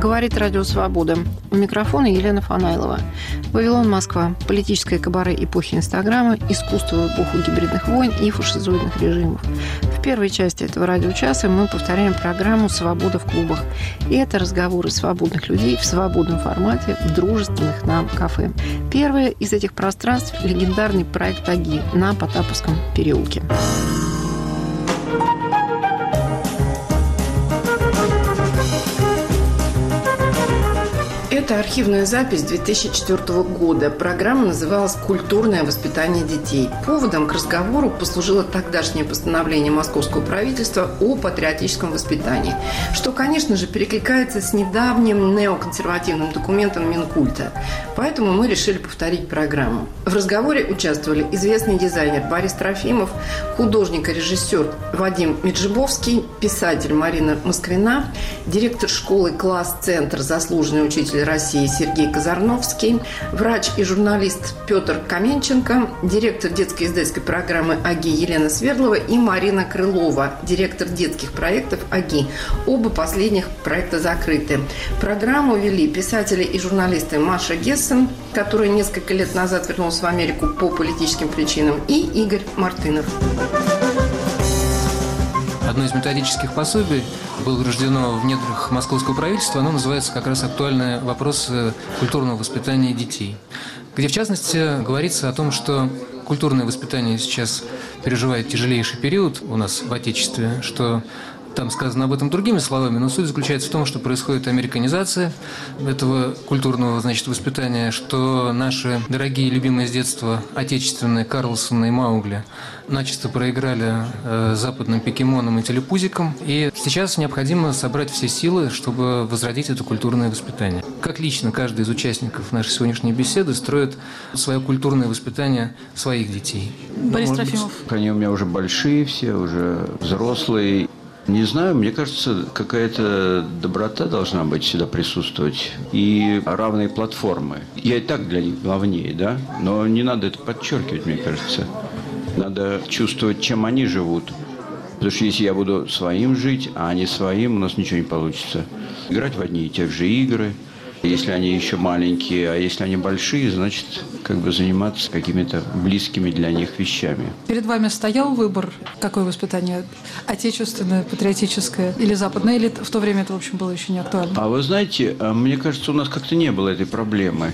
Говорит Радио Свобода. У микрофона Елена Фанаилова. Вавилон, Москва. Политическое кабаре эпохи Инстаграма, искусство в эпоху гибридных войн и фашизоидных режимов. В первой части этого радиочаса мы повторяем программу «Свобода в клубах». И это разговоры свободных людей в свободном формате в дружественных нам кафе. Первое из этих пространств – легендарный проект «Аги» на Потаповском переулке. Это архивная запись 2004 года. Программа называлась «Культурное воспитание детей». Поводом к разговору послужило тогдашнее постановление московского правительства о патриотическом воспитании, что, конечно же, перекликается с недавним неоконсервативным документом Минкульта. Поэтому мы решили повторить программу. В разговоре участвовали известный дизайнер Борис Трофимов, художник и режиссер Вадим Меджибовский, писатель Марина Москвина, директор школы «Класс-центр», заслуженный учитель России Сергей Казарновский, врач и журналист Петр Каменченко, директор детской издательской программы «Аги» Елена Свердлова и Марина Крылова, директор детских проектов «Аги». Оба последних проекта закрыты. Программу вели писатели и журналисты Маша Гессен, который несколько лет назад вернулся в Америку по политическим причинам, и Игорь Мартынов. Одно из методических пособий было рождено в недрах московского правительства. Оно называется как раз «Актуальные вопросы культурного воспитания детей», где, в частности, говорится о том, что культурное воспитание сейчас переживает тяжелейший период у нас в Отечестве, что там сказано об этом другими словами, но суть заключается в том, что происходит американизация этого культурного, воспитания, что наши дорогие, любимые с детства отечественные Карлсон и Маугли начисто проиграли западным покемонам и телепузикам, и сейчас необходимо собрать все силы, чтобы возродить это культурное воспитание. Как лично каждый из участников нашей сегодняшней беседы строит свое культурное воспитание своих детей? Борис Трофимов. Они у меня уже большие все, уже взрослые. Не знаю, мне кажется, какая-то доброта должна быть всегда присутствовать и равные платформы. Я и так для них главнее, да? Но не надо это подчеркивать, мне кажется. Надо чувствовать, чем они живут. Потому что если я буду своим жить, а они своим, у нас ничего не получится. Играть в одни и те же игры. Если они еще маленькие, а если они большие, значит, заниматься какими-то близкими для них вещами. Перед вами стоял выбор, какое воспитание? Отечественное, патриотическое или западное? Или в то время это, в общем, было еще не актуально? А вы знаете, мне кажется, у нас как-то не было этой проблемы.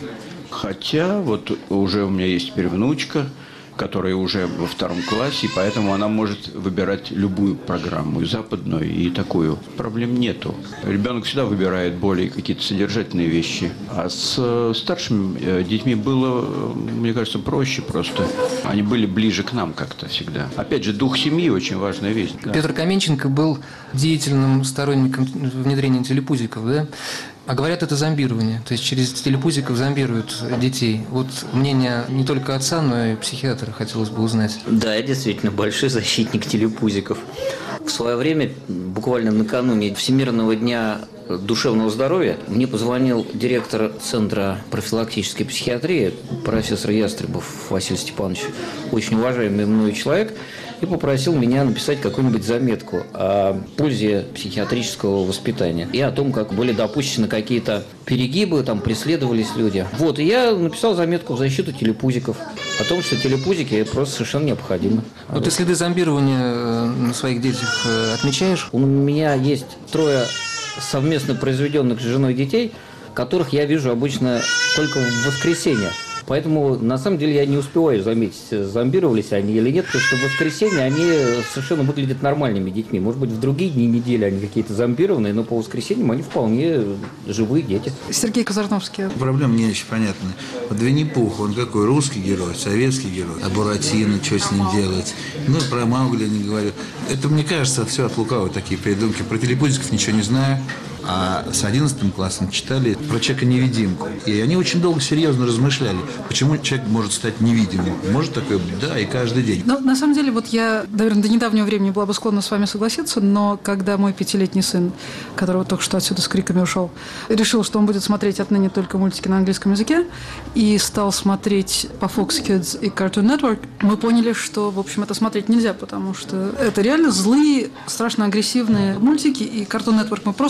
Хотя вот уже у меня есть теперь внучка, которая уже во 2 классе, и поэтому она может выбирать любую программу, и западную, и такую. Проблем нету. Ребенок всегда выбирает более какие-то содержательные вещи. А с старшими детьми было, мне кажется, проще просто. Они были ближе к нам как-то всегда. Опять же, дух семьи очень важная вещь. Петр Каменченко был деятельным сторонником внедрения телепузиков, да? А говорят, это зомбирование. То есть через телепузиков зомбируют детей. Вот мнение не только отца, но и психиатра хотелось бы узнать. Да, я действительно большой защитник телепузиков. В свое время, буквально накануне Всемирного дня душевного здоровья, мне позвонил директор Центра профилактической психиатрии, профессор Ястребов Василий Степанович, очень уважаемый мною человек, и попросил меня написать какую-нибудь заметку о пользе психиатрического воспитания и о том, как были допущены какие-то перегибы, там преследовались люди. Вот, и я написал заметку в защиту телепузиков, о том, что телепузики просто совершенно необходимы. Вот ты следы зомбирования на своих детях отмечаешь? У меня есть 3 совместно произведенных с женой детей, которых я вижу обычно только в воскресенье. Поэтому, на самом деле, я не успеваю заметить, зомбировались они или нет, потому что в воскресенье они совершенно выглядят нормальными детьми. Может быть, в другие дни недели они какие-то зомбированные, но по воскресеньям они вполне живые дети. Сергей Казарновский. Проблема не очень понятна. Вот Винни-Пух, он какой? Русский герой, советский герой. А Буратино, что с ним делать? Ну, про Маугли не говорю. Это, мне кажется, все от лукавого такие придумки. Про телепузиков ничего не знаю. А с 11 классом читали про человека-невидимку. И они очень долго серьезно размышляли, почему человек может стать невидимым. Может такое быть? Да, и каждый день. Но на самом деле, вот я, наверное, до недавнего времени была бы склонна с вами согласиться, но когда мой 5-летний сын, которого только что отсюда с криками ушел, решил, что он будет смотреть отныне только мультики на английском языке, и стал смотреть по Fox Kids и Cartoon Network, мы поняли, что, в общем, это смотреть нельзя, потому что это реально злые, страшно агрессивные мультики, и Cartoon Network мы просто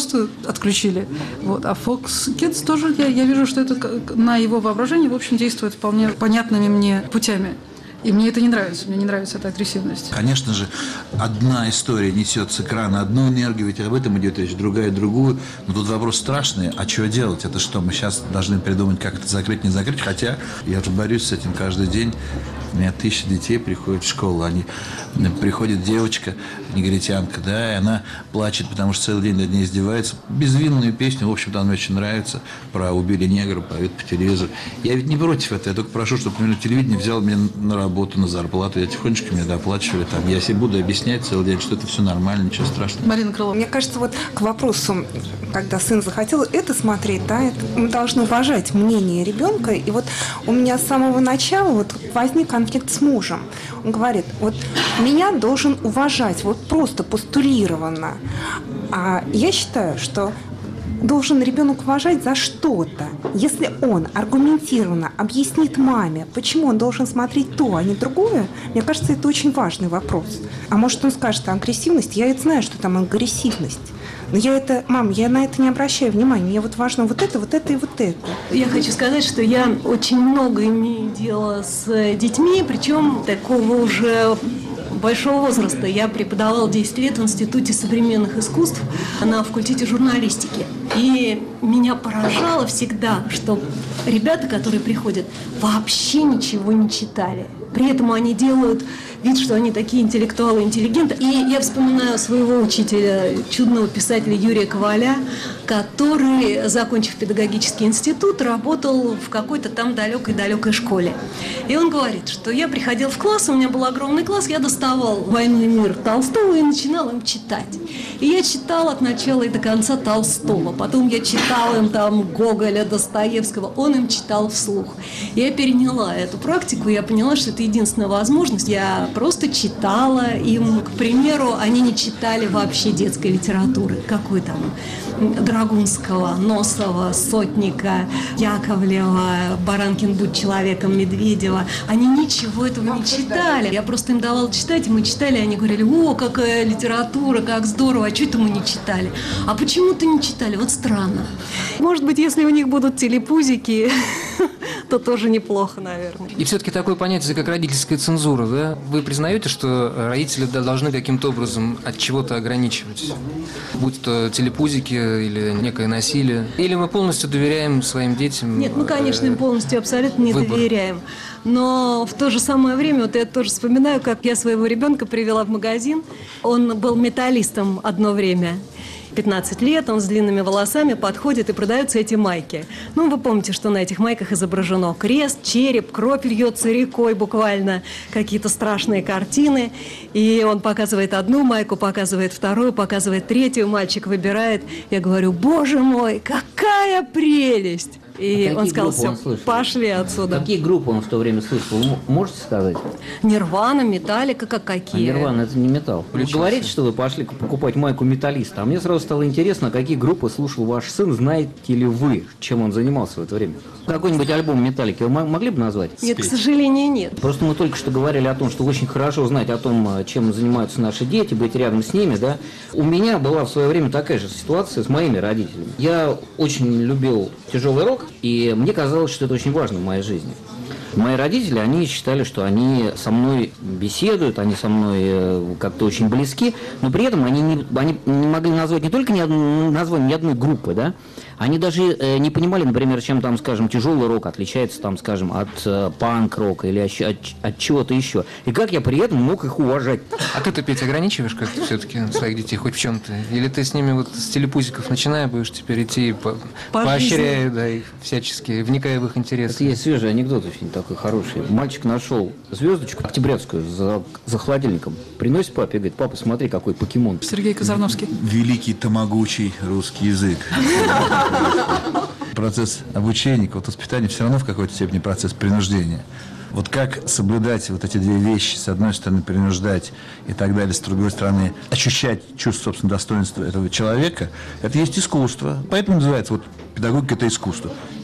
отключили. Вот. А Fox Kids тоже, я вижу, что это на его воображение, в общем, действует вполне понятными мне путями. И мне это не нравится, мне не нравится эта агрессивность. Конечно же, одна история несет с экрана одну энергию, ведь об этом идет речь, другая другую. Но тут вопрос страшный, а что делать? Это что, мы сейчас должны придумать, как это закрыть, не закрыть? Хотя я же борюсь с этим каждый день. У меня 1000 детей приходят в школу, приходит девочка, негритянка, да, и она плачет, потому что целый день над ней издевается. Безвинную песню, в общем-то, она мне очень нравится, про «Убили негра», поют по телевизору. Я ведь не против этого, я только прошу, чтобы, например, телевидение взяло меня на работу, на зарплату, я тихонечко мне доплачивали, там, я себе буду объяснять целый день, что это все нормально, ничего страшного. Марина Крылова. Мне кажется, вот к вопросу, когда сын захотел это смотреть, да, мы должны уважать мнение ребенка, и вот у меня с самого начала вот возник конфликт с мужем. Он говорит, вот меня должен уважать, вот просто постулированно. А я считаю, что должен ребенок уважать за что-то. Если он аргументированно объяснит маме, почему он должен смотреть то, а не другое, мне кажется, это очень важный вопрос. А может, он скажет, агрессивность, я ведь знаю, что там агрессивность. Но мам, я на это не обращаю внимания. Мне вот важно вот это и вот это. Я хочу сказать, что я очень много имею дела с детьми, причем такого уже большого возраста. Я преподавала 10 лет в Институте современных искусств на факультете журналистики. И меня поражало всегда, что ребята, которые приходят, вообще ничего не читали. При этом они делают вид, что они такие интеллектуалы, интеллигенты. И я вспоминаю своего учителя, чудного писателя Юрия Коваля, который, закончив педагогический институт, работал в какой-то там далекой школе. И он говорит, что я приходил в класс, у меня был огромный класс, я доставал «Войну и мир» Толстого и начинал им читать. И я читала от начала и до конца Толстого. Потом я читала им там Гоголя, Достоевского, он им читал вслух. Я переняла эту практику, я поняла, что это единственная возможность. Я просто читала им, к примеру, они не читали вообще детской литературы. Какой там? Драгунского, Носова, Сотника, Яковлева, Баранкин «Будь человеком», Медведева. Они ничего этого не читали. Я просто им давала читать, и мы читали, и они говорили, о, какая литература, как здорово, а что это мы не читали? А почему-то не читали, вот странно. Может быть, если у них будут телепузики, то тоже неплохо, наверное. И все-таки такое понятие, как родительская цензура, да? Вы признаете, что родители должны каким-то образом от чего-то ограничивать? Будь то телепузики или некое насилие? Или мы полностью доверяем своим детям? Нет, мы, конечно, им полностью абсолютно не доверяем. Но в то же самое время, вот я тоже вспоминаю, как я своего ребенка привела в магазин. Он был металлистом одно время. 15 лет, он с длинными волосами подходит, и продаются эти майки. Ну, вы помните, что на этих майках изображено крест, череп, кровь льется рекой буквально, какие-то страшные картины. И он показывает одну майку, показывает вторую, показывает третью, мальчик выбирает. Я говорю, боже мой, какая прелесть! И он сказал, все, пошли отсюда. Какие группы он в то время слышал? Вы можете сказать? Нирвана, Металлика, какие? А Нирвана – это не металл. Вы говорите, что вы пошли покупать майку металлиста. А мне сразу стало интересно, какие группы слушал ваш сын, знаете ли вы, чем он занимался в это время? Какой-нибудь альбом Металлики вы могли бы назвать? Нет, к сожалению, нет. Просто мы только что говорили о том, что очень хорошо знать о том, чем занимаются наши дети, быть рядом с ними, да. У меня была в свое время такая же ситуация с моими родителями. Я очень любил тяжелый рок, и мне казалось, что это очень важно в моей жизни. Мои родители, они считали, что они со мной беседуют, они со мной как-то очень близки, но при этом они не могли назвать не только название ни одной группы, да, они даже не понимали, например, чем там, скажем, тяжелый рок отличается, там, скажем, от панк-рока или от чего-то еще. И как я при этом мог их уважать. А ты, Петя, ограничиваешь как-то все-таки своих детей хоть в чем-то? Или ты с ними вот с телепузиков начиная будешь теперь идти поощряя, да, их всячески, вникая в их интересы? Это есть свежий анекдот очень такой хороший. Мальчик нашел звездочку октябрятскую за холодильником. Приносит папе и говорит, папа, смотри, какой покемон. Сергей Казарновский. Великий тамагучий русский язык. Процесс обучения, вот воспитания все равно в какой-то степени процесс принуждения. Вот как соблюдать вот эти две вещи, с одной стороны принуждать и так далее, с другой стороны ощущать чувство собственного достоинства этого человека, это есть искусство. Поэтому называется вот педагогика – это искусство.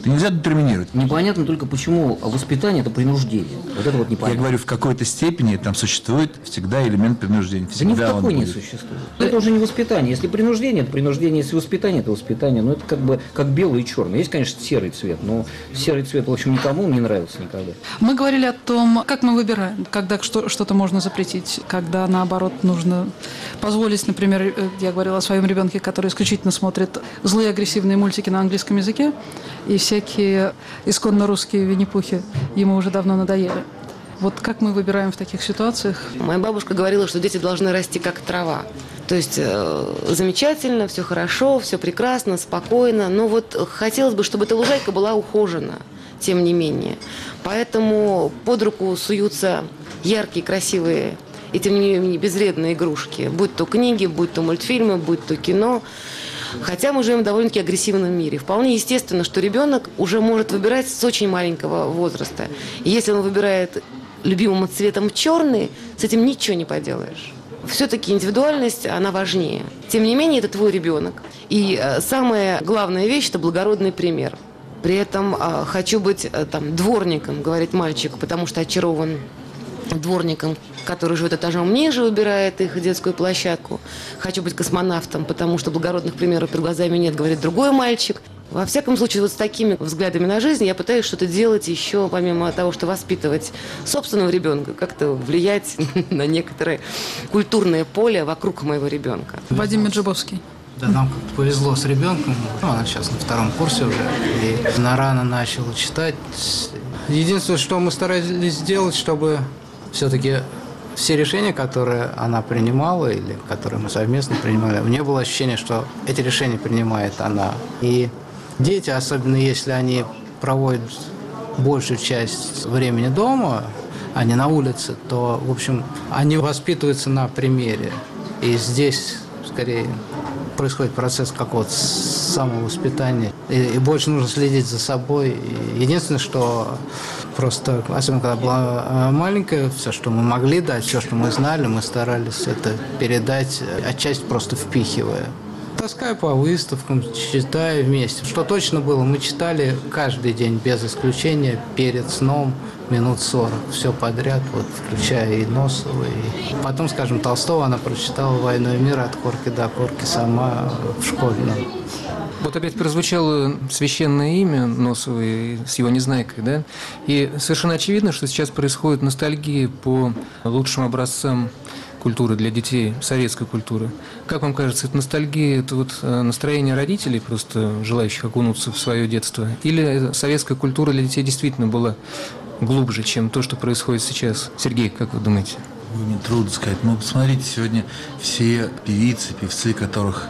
Нельзя детерминировать. Непонятно только, почему воспитание – это принуждение. Вот это вот непонятно. Я говорю, в какой-то степени там существует всегда элемент принуждения. Да ни в Всегда он какой не будет. существует. Это уже не воспитание. Если принуждение – это принуждение. Если воспитание – это воспитание. Ну, это как бы как белый и черный. Есть, конечно, серый цвет, но серый цвет, в общем, никому не нравился никогда. Мы говорили о том, как мы выбираем, когда что-то можно запретить, когда, наоборот, нужно позволить, например, я говорила о своем ребенке, который исключительно смотрит злые агрессивные мультики на английском языке, и всякие исконно русские Винни-Пухи ему уже давно надоели. Вот как мы выбираем в таких ситуациях? Моя бабушка говорила, что дети должны расти как трава. То есть замечательно, все хорошо, все прекрасно, спокойно, но вот хотелось бы, чтобы эта лужайка была ухожена, тем не менее. Поэтому под руку суются яркие, красивые и, тем не менее, безвредные игрушки. Будь то книги, будь то мультфильмы, будь то кино. Хотя мы живем в довольно-таки агрессивном мире. Вполне естественно, что ребенок уже может выбирать с очень маленького возраста. И если он выбирает любимым цветом черный, с этим ничего не поделаешь. Все-таки индивидуальность, она важнее. Тем не менее, это твой ребенок. И самая главная вещь – это благородный пример. При этом хочу быть дворником, говорит мальчик, потому что очарован дворником, который живет этажом ниже, убирает их детскую площадку. Хочу быть космонавтом, потому что благородных примеров перед глазами нет, говорит другой мальчик. Во всяком случае, вот с такими взглядами на жизнь я пытаюсь что-то делать еще, помимо того, что воспитывать собственного ребенка, как-то влиять на некоторое культурное поле вокруг моего ребенка. Вадим Меджибовский. Да, нам как-то повезло с ребенком. Она сейчас на 2-м курсе уже. И она рано начала читать. Единственное, что мы старались сделать, чтобы все-таки все решения, которые она принимала или которые мы совместно принимали, у нее было ощущение, что эти решения принимает она. И дети, особенно если они проводят большую часть времени дома, а не на улице, то, в общем, они воспитываются на примере. И здесь, скорее, происходит процесс какого-то самовоспитания. И больше нужно следить за собой. Единственное, что просто, особенно когда была маленькая, все, что мы могли дать, все, что мы знали, мы старались это передать, отчасти просто впихивая. Таскаю по выставкам, читаю вместе. Что точно было, мы читали каждый день, без исключения, перед сном минут 40. Все подряд, вот, включая и Носова. И потом, скажем, Толстого она прочитала «Войну и мир» от корки до корки сама в школе. Вот опять прозвучало священное имя Носовой с его «Незнайкой», да? И совершенно очевидно, что сейчас происходит ностальгия по лучшим образцам культуры для детей, советской культуры. Как вам кажется, это ностальгия, это вот настроение родителей, просто желающих окунуться в свое детство? Или советская культура для детей действительно была глубже, чем то, что происходит сейчас? Сергей, как вы думаете? Мне трудно сказать. Ну, посмотрите, сегодня все певицы, певцы, которых,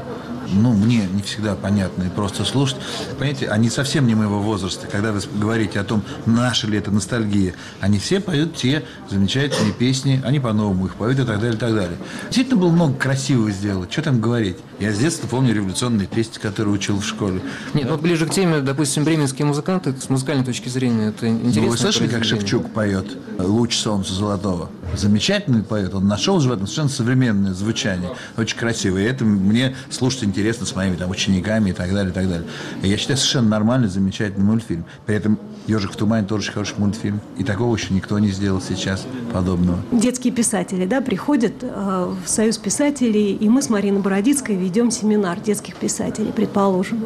мне не всегда понятно и просто слушать. Понимаете, они совсем не моего возраста. Когда вы говорите о том, наша ли это ностальгия, они все поют те замечательные песни, они по-новому их поют и так далее, и так далее. Действительно было много красивого сделать. Что там говорить? Я с детства помню революционные песни, которые учил в школе. Нет, вот ближе к теме, допустим, бременские музыканты, с музыкальной точки зрения, это интересно. Вы слышали, как Шевчук поет «Луч солнца золотого»? Замечательный поэт. Он нашел же в этом совершенно современное звучание. Очень красиво. И это мне слушать интересно с моими учениками и так далее, и так далее. И я считаю, совершенно нормальный, замечательный мультфильм. При этом «Ежик в тумане» тоже очень хороший мультфильм. И такого еще никто не сделал сейчас подобного. Детские писатели, приходят в Союз писателей, и мы с Мариной Бородицкой ведем семинар детских писателей, предположим.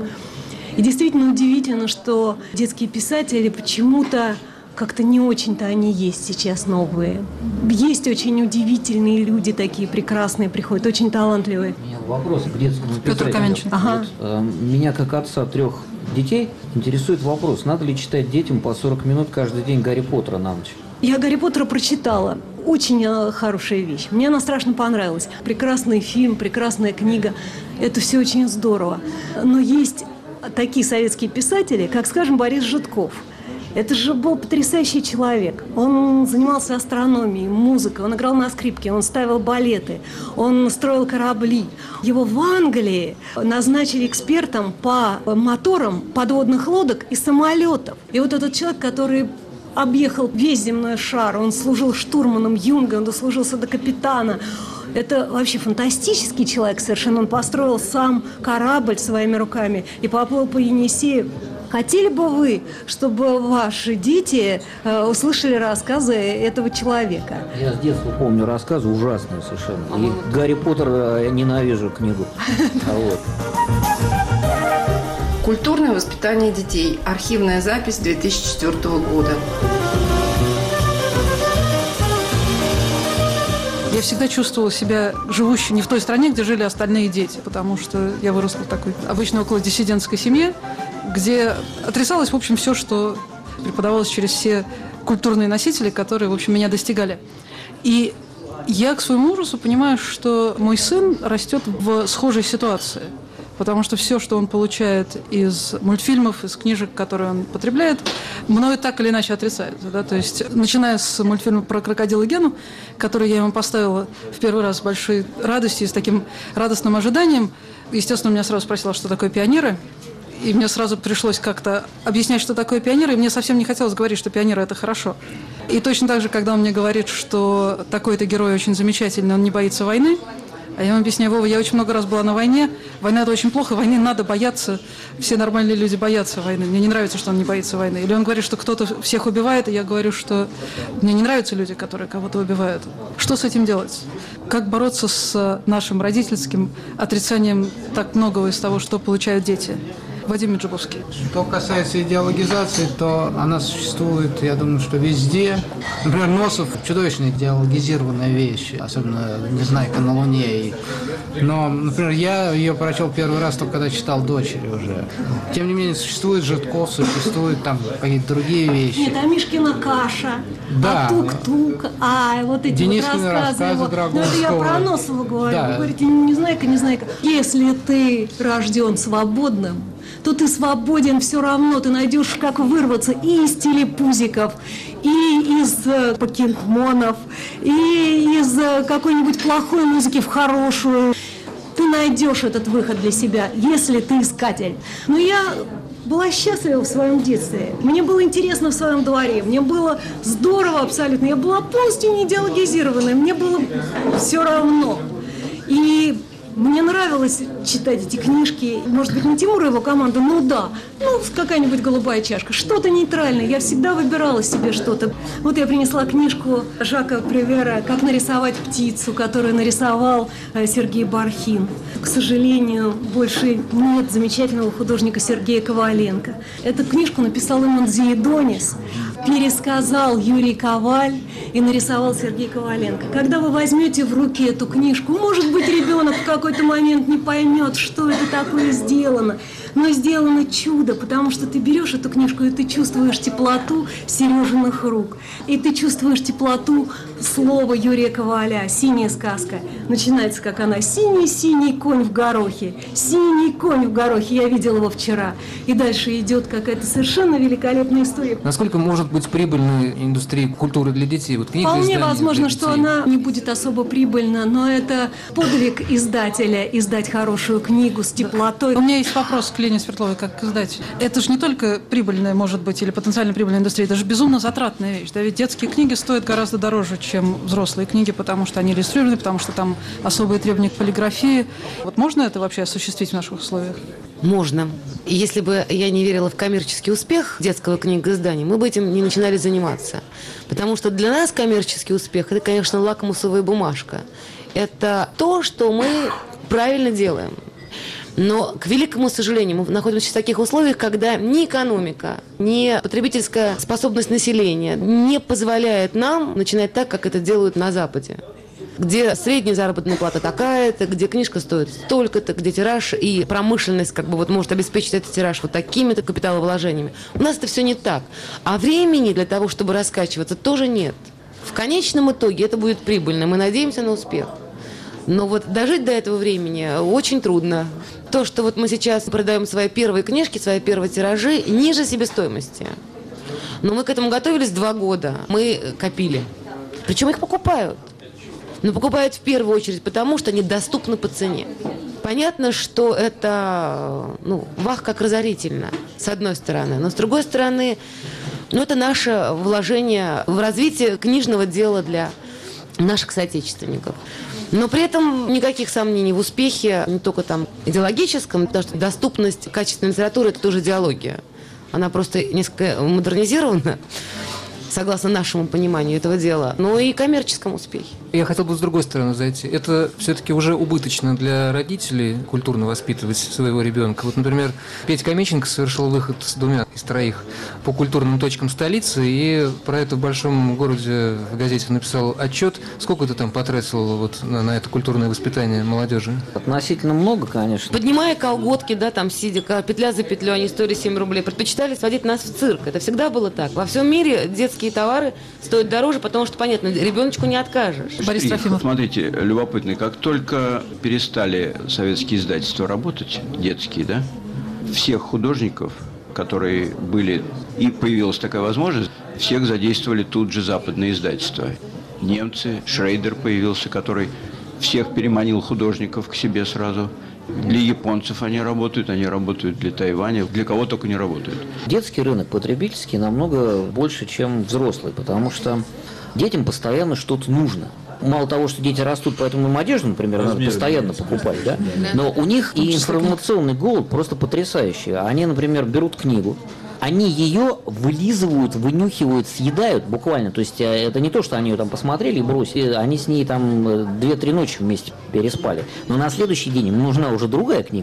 И действительно удивительно, что детские писатели почему-то как-то не очень-то они есть сейчас новые. Есть очень удивительные люди такие прекрасные, приходят, очень талантливые. У меня вопрос к детскому писателю. Петр Каменчин. Ага. Вот, меня, как отца 3 детей, интересует вопрос, надо ли читать детям по 40 минут каждый день Гарри Поттера на ночь? Я Гарри Поттера прочитала. Очень хорошая вещь. Мне она страшно понравилась. Прекрасный фильм, прекрасная книга. Это все очень здорово. Но есть такие советские писатели, как, скажем, Борис Житков. Это же был потрясающий человек. Он занимался астрономией, музыкой, он играл на скрипке, он ставил балеты, он строил корабли. Его в Англии назначили экспертом по моторам подводных лодок и самолетов. И вот этот человек, который объехал весь земной шар, он служил штурманом Юнга, он дослужился до капитана. Это вообще фантастический человек совершенно. Он построил сам корабль своими руками и поплыл по Енисею. Хотели бы вы, чтобы ваши дети услышали рассказы этого человека? Я с детства помню рассказы ужасные совершенно. И Гарри Поттер, я ненавижу книгу. Культурное воспитание детей. Архивная запись 2004 года. Я всегда чувствовала себя живущей не в той стране, где жили остальные дети, потому что я выросла в такой обычно около диссидентской семье, где отрицалось, в общем, все, что преподавалось через все культурные носители, которые, в общем, меня достигали. И я к своему ужасу понимаю, что мой сын растет в схожей ситуации. Потому что все, что он получает из мультфильмов, из книжек, которые он потребляет, мною так или иначе отрицается. Да? То есть, начиная с мультфильма про крокодила Гену, который я ему поставила в первый раз с большой радостью и с таким радостным ожиданием, естественно, он меня сразу спросил, что такое пионеры. И мне сразу пришлось как-то объяснять, что такое пионеры, и мне совсем не хотелось говорить, что пионеры – это хорошо. И точно так же, когда он мне говорит, что такой-то герой очень замечательный, он не боится войны, а я ему объясняю: Вова, я очень много раз была на войне, война – это очень плохо, войны надо бояться, все нормальные люди боятся войны, мне не нравится, что он не боится войны. Или он говорит, что кто-то всех убивает, и я говорю, что мне не нравятся люди, которые кого-то убивают. Что с этим делать? Как бороться с нашим родительским отрицанием так многого из того, что получают дети? Вадим Меджибовский. Что касается идеологизации, то она существует, я думаю, что везде. Например, Носов – чудовищно идеологизированная вещь, особенно «Незнайка на Луне». Но, например, я ее прочел первый раз только когда читал «Дочери» уже. Тем не менее, существует Житков, существуют там какие-то другие вещи. Нет, а Мишкина каша, да, а тук-тук, а вот эти Денискины вот рассказы Драгунского. Ну, это я про Носова говорю. Да. Вы говорите: «Незнайка, Незнайка». Если ты рожден свободным, то ты свободен все равно, ты найдешь, как вырваться и из телепузиков, и из покемонов, и из какой-нибудь плохой музыки в хорошую. Ты найдешь этот выход для себя, если ты искатель. Но я была счастлива в своем детстве. Мне было интересно в своем дворе, мне было здорово абсолютно. Я была полностью не идеологизированная, мне было все равно. И мне нравилось читать эти книжки. Может быть, не Тимур и его команда, но да. Ну, какая-нибудь голубая чашка. Что-то нейтральное. Я всегда выбирала себе что-то. Вот я принесла книжку Жака Превера «Как нарисовать птицу», которую нарисовал Сергей Бархин. К сожалению, больше нет замечательного художника Сергея Коваленко. Эту книжку написал Имон Зиедонис, пересказал Юрий Коваль и нарисовал Сергей Коваленко. Когда вы возьмете в руки эту книжку, может быть, ребенок в какой-то момент не поймет, что это такое сделано, но сделано чудо, потому что ты берешь эту книжку, и ты чувствуешь теплоту Сережиных рук, и ты чувствуешь теплоту слова Юрия Коваля «Синяя сказка». Начинается, как она: «Синий-синий конь в горохе, синий конь в горохе». Я видела его вчера. И дальше идет какая-то совершенно великолепная история. Насколько может быть прибыльной индустрия культуры для детей? Вот книги, вполне возможно, что она не будет особо прибыльна, но это подвиг издателя – издать хорошую книгу с теплотой. У меня есть вопрос к Лене Свердловой, как издатель. Это же не только прибыльная, может быть, или потенциально прибыльная индустрия, это же безумно затратная вещь. Да? Ведь детские книги стоят гораздо дороже, чем взрослые книги, потому что они иллюстрированы, потому что там особые требования к полиграфии. Вот можно это вообще осуществить в наших условиях? Можно. И если бы я не верила в коммерческий успех детского книгоиздания, мы бы этим не начинали заниматься. Потому что для нас коммерческий успех – это, конечно, лакмусовая бумажка. Это то, что мы правильно делаем. Но, к великому сожалению, мы находимся в таких условиях, когда ни экономика, ни потребительская способность населения не позволяет нам начинать так, как это делают на Западе. Где средняя заработная плата такая-то, где книжка стоит столько-то, где тираж и промышленность может обеспечить этот тираж вот такими-то капиталовложениями. У нас это все не так. А времени для того, чтобы раскачиваться, тоже нет. В конечном итоге это будет прибыльно. Мы надеемся на успех. Но вот дожить до этого времени очень трудно. То, что мы сейчас продаем свои первые книжки, свои первые тиражи ниже себестоимости. Но мы к этому готовились 2 года. Мы копили. Причем их покупают. Но покупают в первую очередь потому, что они доступны по цене. Понятно, что это, вах, как разорительно, с одной стороны. Но с другой стороны, это наше вложение в развитие книжного дела для наших соотечественников. Но при этом никаких сомнений в успехе, не только идеологическом, потому что доступность качественной литературы – это тоже идеология. Она просто несколько модернизирована, согласно нашему пониманию этого дела, но и коммерческом успехе. Я хотел бы с другой стороны зайти. Это все-таки уже убыточно для родителей культурно воспитывать своего ребенка. Вот, например, Петя Меченко совершил выход с 2 из 3 по культурным точкам столицы, и про это в большом городе в газете написал отчет. Сколько ты там потратил вот на это культурное воспитание молодежи? Относительно много, конечно. Поднимая колготки, да, там сидя, петля за петлю, они стоили 7 рублей, предпочитали сводить нас в цирк. Это всегда было так. Во всем мире детские товары стоят дороже, потому что, понятно, ребеночку не откажешь. Борис Трофимов. Смотрите, любопытно, как только перестали советские издательства работать, детские, да, всех художников, которые были, и появилась такая возможность, всех задействовали тут же западные издательства. Немцы, Шрейдер появился, который всех переманил художников к себе сразу. Для японцев они работают для Тайваня, для кого только не работают. Детский рынок потребительский намного больше, чем взрослый, потому что детям постоянно что-то нужно. Мало того, что дети растут, поэтому им одежду, например, надо постоянно покупать, да? Но у них и информационный голод просто потрясающий. Они, например, берут книгу, они ее вылизывают, вынюхивают, съедают буквально. То есть это не то, что они ее там посмотрели и бросили, они с ней там 2-3 ночи вместе переспали. Но на следующий день им нужна уже другая книга.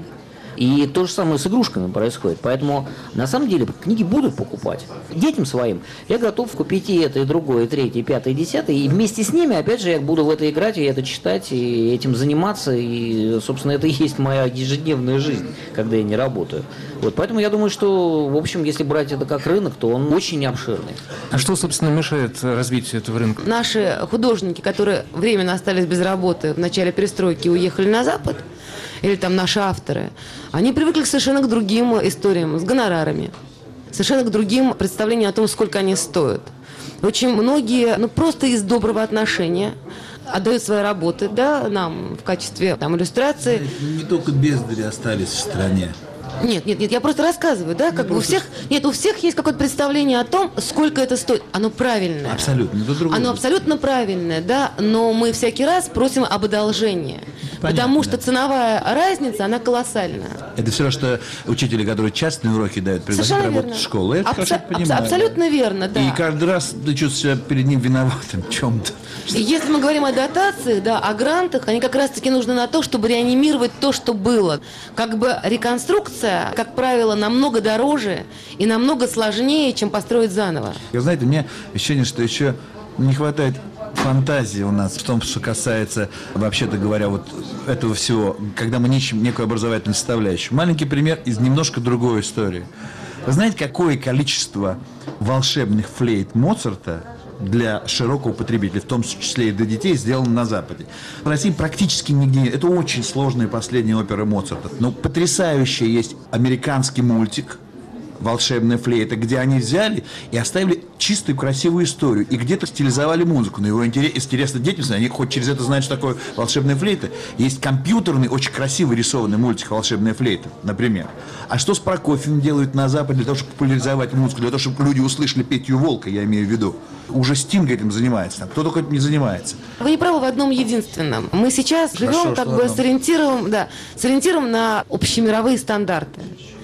И то же самое с игрушками происходит. Поэтому, на самом деле, книги будут покупать. Детям своим я готов купить и это, и другое, и третье, и пятое, и десятое. И вместе с ними, опять же, я буду в это играть, и это читать, и этим заниматься. И, собственно, это и есть моя ежедневная жизнь, когда я не работаю. Вот, поэтому я думаю, что, в общем, если брать это как рынок, то он очень обширный. А что, собственно, мешает развитию этого рынка? Наши художники, которые временно остались без работы в начале перестройки и уехали на Запад, или там наши авторы, они привыкли совершенно к другим историям, с гонорарами, совершенно к другим представлениям о том, сколько они стоят. Очень многие, просто из доброго отношения отдают свои работы, да, нам в качестве там иллюстрации. Не только бездари остались в стране. Нет, я просто рассказываю, да, как бы у всех есть какое-то представление о том, сколько это стоит. Оно правильное. Абсолютно. Оно абсолютно правильное, да, но мы всякий раз просим об одолжении. Понятно, потому что ценовая разница, она колоссальная. Это все равно, что учителя, которые частные уроки дают, приглашают работать в школу. Это хорошо понимаю. Абсолютно верно, да. И каждый раз ты чувствуешь себя перед ним виноватым в чем-то. Если мы говорим о дотациях, да, о грантах, они как раз-таки нужны на то, чтобы реанимировать то, что было. Как бы реконструкция, как правило, намного дороже и намного сложнее, чем построить заново. Знаете, у меня ощущение, что еще не хватает фантазии у нас в том, что касается, вообще-то говоря, вот этого всего, когда мы ищем некую образовательную составляющую. Маленький пример из немножко другой истории. Вы знаете, какое количество волшебных флейт Моцарта для широкого потребителя, в том числе и для детей, сделано на Западе? В России практически нигде нет. Это очень сложные последние оперы Моцарта. Но потрясающий есть американский мультик «Волшебная флейта», где они взяли и оставили чистую, красивую историю. И где-то стилизовали музыку. Но его интересно детям, они хоть через это знают, что такое волшебная флейта. Есть компьютерный, очень красивый рисованный мультик «Волшебная флейта», например. А что с Прокофьевым делают на Западе для того, чтобы популяризовать музыку, для того, чтобы люди услышали Петю Волка, я имею в виду? Уже Стинг этим занимается, там, кто только этим не занимается. Вы не правы в одном единственном. Мы сейчас живем как бы с ориентиром на общемировые стандарты.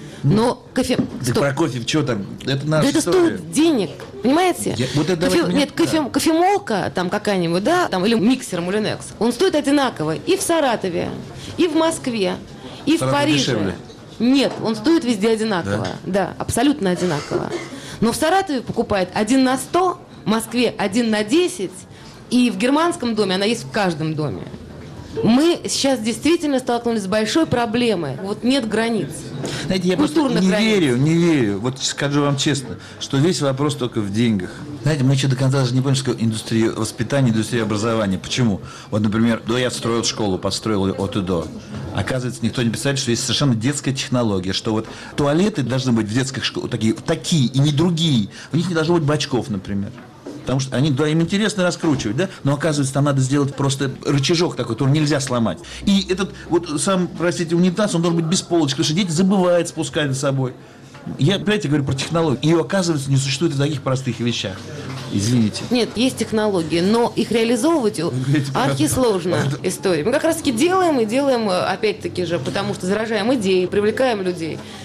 Но Прокофьев, что там? Это наша это история. стоит денег, понимаете? Кофемолка там какая-нибудь, да, там, или миксер Мулинекс, он стоит одинаково и в Саратове, и в Москве, и в Париже. Дешевле. Нет, он стоит везде одинаково. Да, абсолютно одинаково. Но в Саратове покупает 1 на 100, в Москве 1 на 10, и в германском доме она есть в каждом доме. Мы сейчас действительно столкнулись с большой проблемой. Вот нет границ. Знаете, я просто не верю, вот скажу вам честно, что весь вопрос только в деньгах. Знаете, мы еще до конца даже не поняли, что индустрия воспитания, индустрия образования. Почему? Вот, например, я строил школу, построил ее от и до. Оказывается, никто не представляет, что есть совершенно детская технология, что вот туалеты должны быть в детских школах такие и не другие. В них не должно быть бачков, например. Потому что им интересно раскручивать, да? Но оказывается, там надо сделать просто рычажок такой, который нельзя сломать. И этот вот сам, простите, унитаз, он должен быть без полочки, потому что дети забывают спускать за собой. Я, понимаете, говорю про технологию. И, оказывается, не существует в таких простых вещах. Извините. Нет, есть технологии, но их реализовывать архисложная история. Мы как раз-таки делаем, опять-таки же, потому что заражаем идеи, привлекаем людей.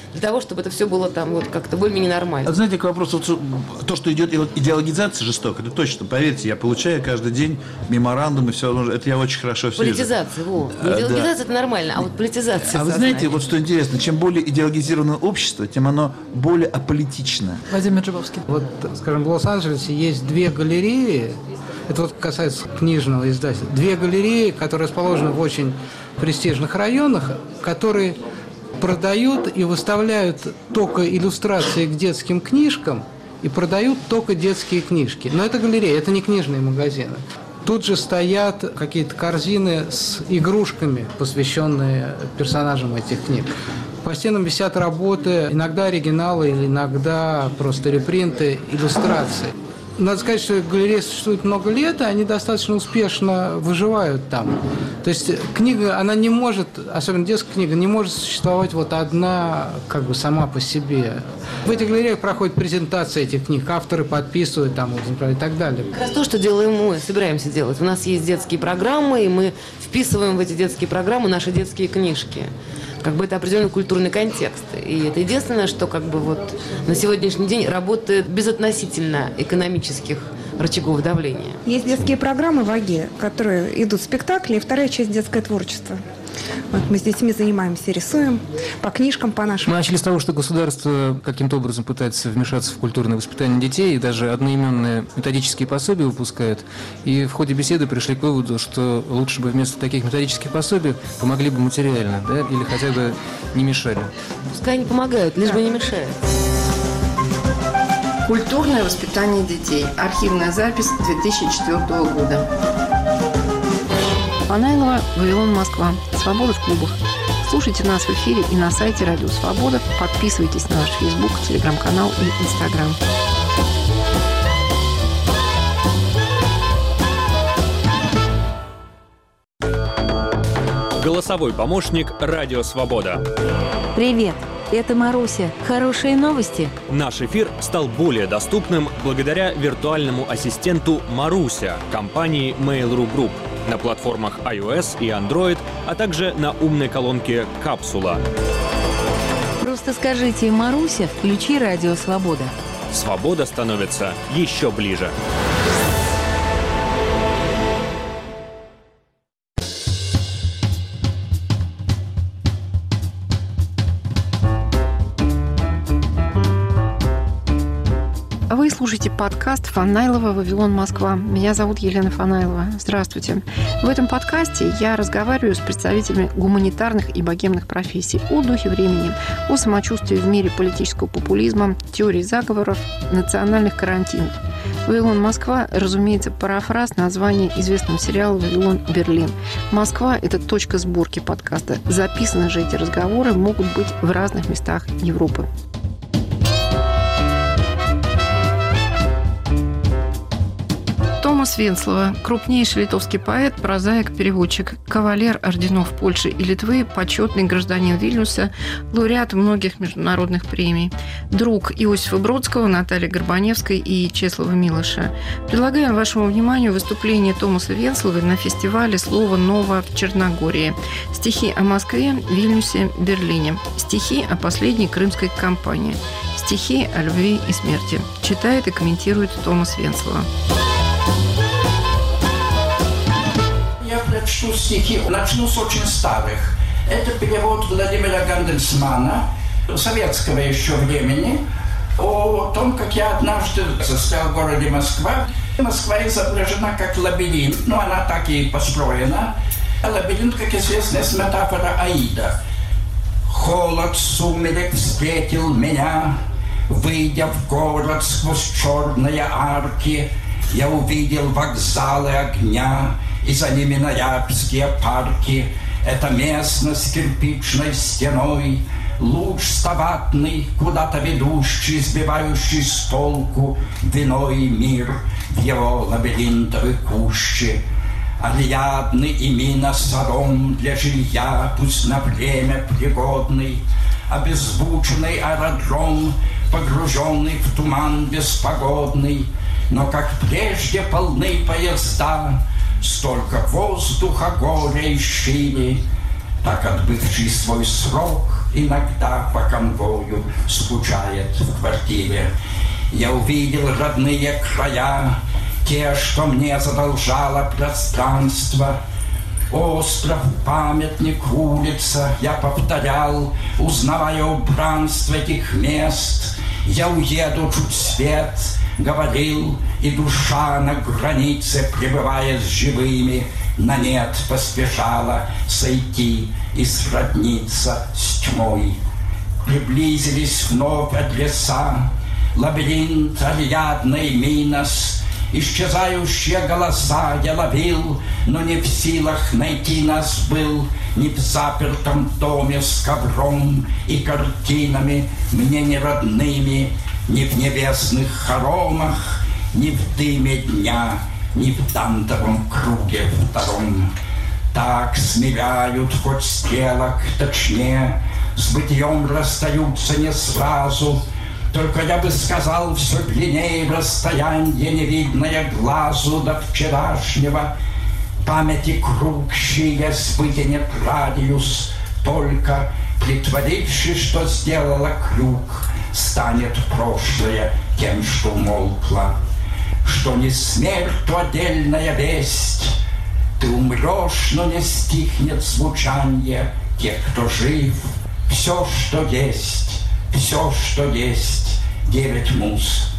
для того, чтобы это все было там вот как-то более-менее нормально. А знаете, к вопросу, то, что идет идеологизация жестоко, это точно, поверьте, я получаю каждый день меморандумы, все, это я очень хорошо все вижу. Политизация, идеологизация это нормально, а вот политизация. А вы знаете, вот что интересно, чем более идеологизированное общество, тем оно более аполитично. Владимир Джибовский. Вот, скажем, в Лос-Анджелесе есть 2 галереи, это вот касается книжного издательства, 2 галереи, которые расположены в очень престижных районах, которые продают и выставляют только иллюстрации к детским книжкам и продают только детские книжки. Но это галерея, это не книжные магазины. Тут же стоят какие-то корзины с игрушками, посвященные персонажам этих книг. По стенам висят работы, иногда оригиналы, иногда просто репринты, иллюстрации. Надо сказать, что галерея существует много лет, и они достаточно успешно выживают там. То есть книга, она не может, особенно детская книга, не может существовать вот одна как бы сама по себе. В этих галереях проходит презентация этих книг, авторы подписывают там и так далее. Как раз то, что делаем мы, собираемся делать. У нас есть детские программы, и мы вписываем в эти детские программы наши детские книжки. Как бы это определенный культурный контекст. И это единственное, что как бы вот на сегодняшний день работает безотносительно экономических рычагов давления. Есть детские программы в АГИ, которые идут спектакли, и вторая часть детское творчество. Вот мы с детьми занимаемся, рисуем по книжкам, по нашим. Мы начали с того, что государство каким-то образом пытается вмешаться в культурное воспитание детей, и даже одноименные методические пособия выпускает. И в ходе беседы пришли к выводу, что лучше бы вместо таких методических пособий помогли бы материально, да, или хотя бы не мешали. Пускай они помогают, лишь бы не мешают. Культурное воспитание детей. Архивная запись 2004 года. Фанайлова, Вавилон, Москва. Свобода в клубах. Слушайте нас в эфире и на сайте Радио Свобода. Подписывайтесь на наш Facebook, Телеграм-канал и Инстаграм. Голосовой помощник «Радио Свобода». Привет, это Маруся. Хорошие новости? Наш эфир стал более доступным благодаря виртуальному ассистенту «Маруся» компании Mail.ru Group на платформах iOS и Android, а также на умной колонке «Капсула». Просто скажите «Маруся, включи Радио Свобода». Свобода становится еще ближе. Вы слушаете подкаст Фанайлова «Вавилон, Москва». Меня зовут Елена Фанайлова. Здравствуйте. В этом подкасте я разговариваю с представителями гуманитарных и богемных профессий о духе времени, о самочувствии в мире политического популизма, теории заговоров, национальных карантинов. «Вавилон, Москва», разумеется, парафраз названия известного сериала «Вавилон, Берлин». Москва – это точка сборки подкаста. Записаны же эти разговоры могут быть в разных местах Европы. Томас Венцлова – крупнейший литовский поэт, прозаик, переводчик, кавалер орденов Польши и Литвы, почетный гражданин Вильнюса, лауреат многих международных премий, друг Иосифа Бродского, Натальи Горбаневской и Чеслова Милоша. Предлагаем вашему вниманию выступление Томаса Венцловой на фестивале «Слово ново» в Черногории. Стихи о Москве, Вильнюсе, Берлине. Стихи о последней крымской кампании. Стихи о любви и смерти. Читает и комментирует Томас Венцлова. Я прочту стихи, начну с очень старых. Это перевод Владимира Гандельсмана, советского еще времени, о том, как я однажды застрял в городе Москва. Москва изображена как лабиринт, но она так и построена. Лабиринт, как известно, есть метафора Аида. Холод сумерек встретил меня, выйдя в город сквозь черные арки, я увидел вокзалы огня, и за ними ноябрьские парки. Это местность с кирпичной стеной, луч стоватный, куда-то ведущий, сбивающий с толку виной мир в его лабиринтовой куще. Ариадный и мина сором для жилья, пусть на время пригодный, обеззвученный аэродром, погруженный в туман беспогодный, но как прежде полны поезда, столько воздуха, горя и шире, так отбывший свой срок, иногда по конвою скучает в квартире. Я увидел родные края, те, что мне задолжало пространство. Остров, памятник, улица, я повторял, узнавая убранство этих мест. Я уеду, чуть свет говорил, и душа на границе, пребывая с живыми, на нет поспешала сойти и сродниться с тьмой. Приблизились вновь адреса, лабиринт Ариадной Минос. Исчезающие голоса я ловил, но не в силах найти нас был ни в запертом доме с ковром и картинами, мне не родными, ни в небесных хоромах, ни в дыме дня, ни в дантовом круге втором. Так смиряют хоть стрелок точнее, с бытием расстаются не сразу. Только я бы сказал, все длиннее расстояние, невидное глазу до вчерашнего. Памяти круг, чья вытянет радиус, только притворившись, что сделала крюк, станет прошлое тем, что умолкло. Что не смерть, то отдельная весть. Ты умрешь, но не стихнет звучание тех, кто жив. Все, что есть, все, что есть, 9 муз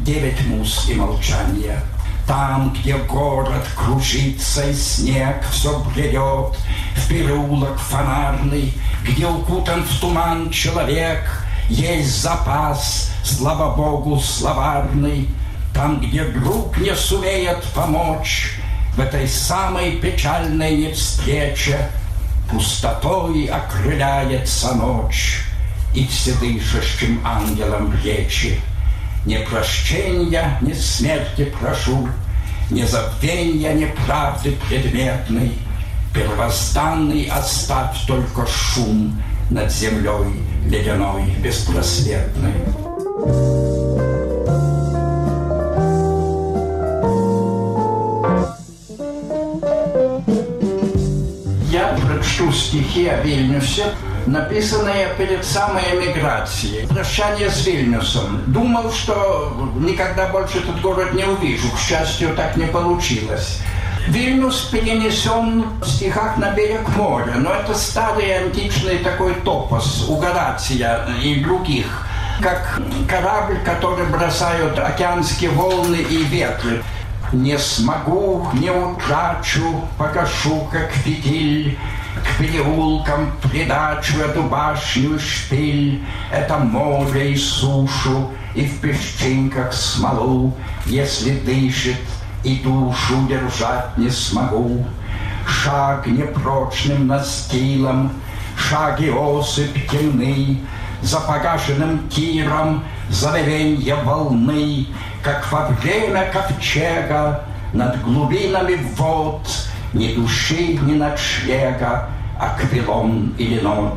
и молчание. Там, где город кружится и снег все бредет, в переулок фонарный, где укутан в туман человек, есть запас, слава Богу, словарный. Там, где друг не сумеет помочь, в этой самой печальной невстрече, пустотой окрыляется ночь, и вседышащим ангелом речи. Не прощения, ни смерти прошу, ни забвенья, ни правды предметной. Первозданный оставь только шум над землей ледяной беспросветной. Я прочту стихи о Вильнюсе, написанные перед самой эмиграцией. Прощание с Вильнюсом. Думал, что никогда больше этот город не увижу. К счастью, так не получилось. Вильнюс перенесен в стихах на берег моря, но это старый античный такой топос у Горация и других, как корабль, который бросают океанские волны и ветры. Не смогу, не утрачу, погашу, как фитиль, к переулкам придачу эту башню шпиль. Это море и сушу, и в песчинках смолу, если дышит, и душу держать не смогу. Шаг непрочным настилом, шаги осыпь темны, за погашенным тиром завевенье волны, как во время ковчега над глубинами вод, ни души, ни ночлега, Аквилон или Нот.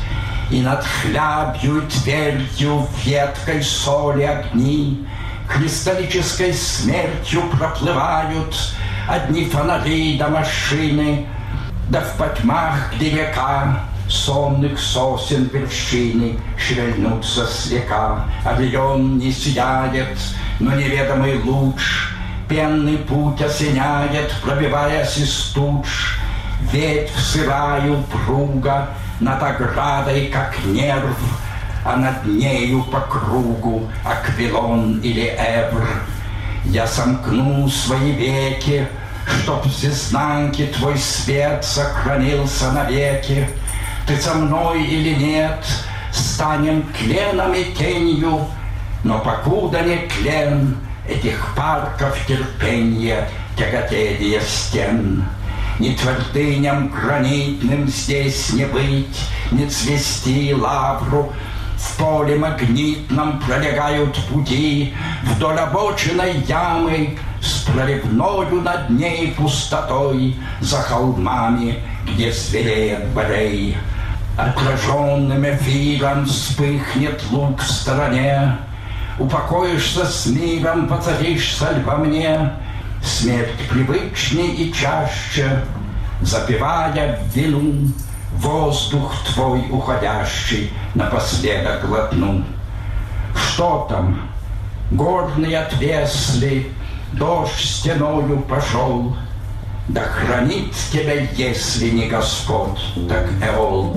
И над хлябью и твердью в едкой соли огни кристаллической смертью проплывают одни фонари до машины, да в потьмах, где река сонных сосен вершины шевельнутся слегка. Орион не сияет, но неведомый луч пенный путь осеняет, пробиваясь из туч. Ветвь сырая упруга над оградой, как нерв, а над нею по кругу Аквилон или Эвр. Я сомкну свои веки, чтоб в изнанке твой свет сохранился навеки. Ты со мной или нет, станем тленом и тенью, но покуда не тлен этих парков терпенья, тяготения стен. Ни твердыням гранитным здесь не быть, ни цвести лавру. В поле магнитном пролегают пути вдоль обочиной ямы с проливною над ней пустотой за холмами, где звереет Борей. Отраженным эфиром вспыхнет лук в стороне. Упокоишься с миром, воцаришься ль во мне. Смерть привычней и чаще, запивая в вину, воздух твой уходящий напоследок глотну. Что там? Горные отвесли, дождь стеною пошел. Да хранит тебя, если не Господь, так Эол.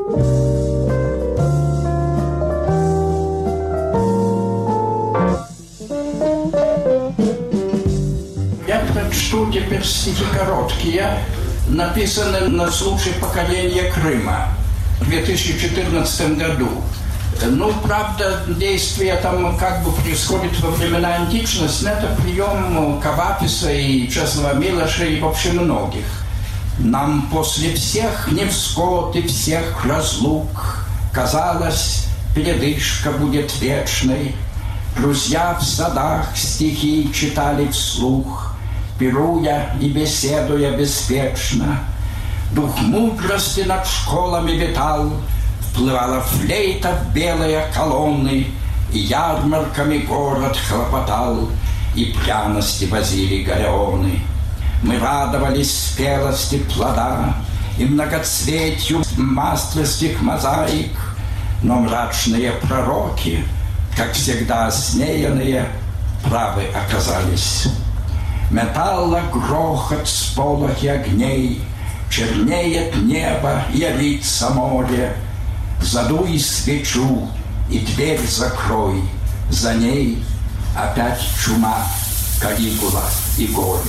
Я прочту теперь стихи короткие, написанные на случай покорения Крыма в 2014 году. Ну, правда, действие там как бы происходит во времена античности, но это прием Кавафиса и Чеслова Милоша и вообще многих. Нам после всех невзгод и всех разлук казалось, передышка будет вечной. Друзья в садах стихи читали вслух, пируя и беседуя беспечно. Дух мудрости над школами витал, вплывала флейта в белые колонны, и ярмарками город хлопотал, и пряности возили галеоны. Мы радовались спелости плода и многоцветью мастерских мозаик, но мрачные пророки, как всегда осмеянные, правы оказались. Металла грохот с полохи огней, чернеет небо и явится море. Задуй свечу и дверь закрой, за ней опять чума, Калигула и горе.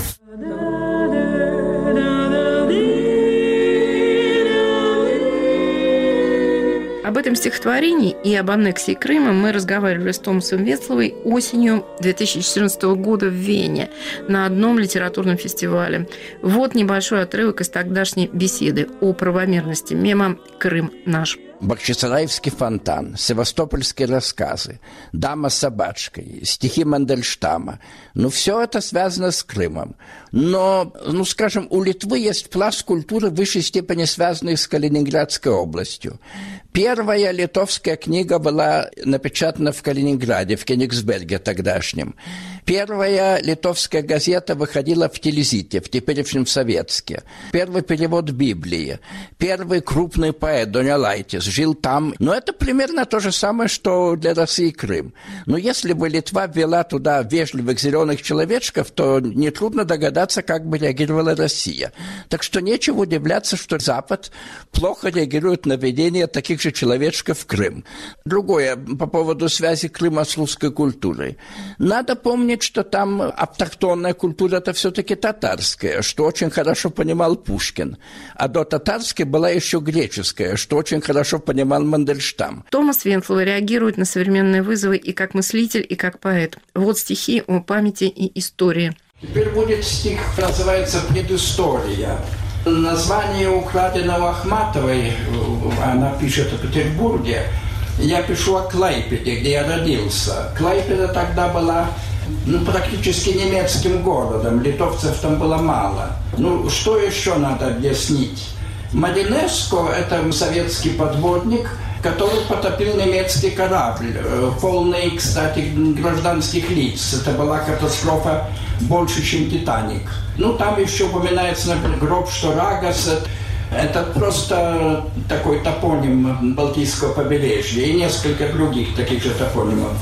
Об этом стихотворении и об аннексии Крыма мы разговаривали с Томасом Ветсловой осенью 2014 года в Вене на одном литературном фестивале. Вот небольшой отрывок из тогдашней беседы о правомерности мема «Крым наш». Бахчисараевский фонтан, севастопольские рассказы, «Дама с собачкой», стихи Мандельштама. Все это связано с Крымом. Но, скажем, у Литвы есть пласт культуры в высшей степени связанный с Калининградской областью. Первая литовская книга была напечатана в Калининграде, в Кенигсберге тогдашнем. Первая литовская газета выходила в Тильзите, в теперешнем Советске. Первый перевод Библии. Первый крупный поэт Донелайтис жил там. Но это примерно то же самое, что для России Крым. Но если бы Литва ввела туда вежливых зеленых человечков, то нетрудно догадаться, как бы реагировала Россия. Так что нечего удивляться, что Запад плохо реагирует на введение таких же человечков в Крым. Другое по поводу связи Крыма с русской культурой. Надо помнить, что там автохтонная культура – это все-таки татарская, что очень хорошо понимал Пушкин. А до татарской была еще греческая, что очень хорошо понимал Мандельштам. Томас Ветслова реагирует на современные вызовы и как мыслитель, и как поэт. Вот стихи о памяти и истории. Теперь будет стих, называется «Предыстория». Название украденного Ахматовой, она пишет о Петербурге. Я пишу о Клайпеде, где я родился. Клайпеда тогда была практически немецким городом, литовцев там было мало. Что еще надо объяснить? Маринеско – это советский подводник, который потопил немецкий корабль, полный, кстати, гражданских лиц. Это была катастрофа больше, чем «Титаник». Там еще упоминается, например, гроб Шторагас. Это просто такой топоним Балтийского побережья и несколько других таких же топонимов.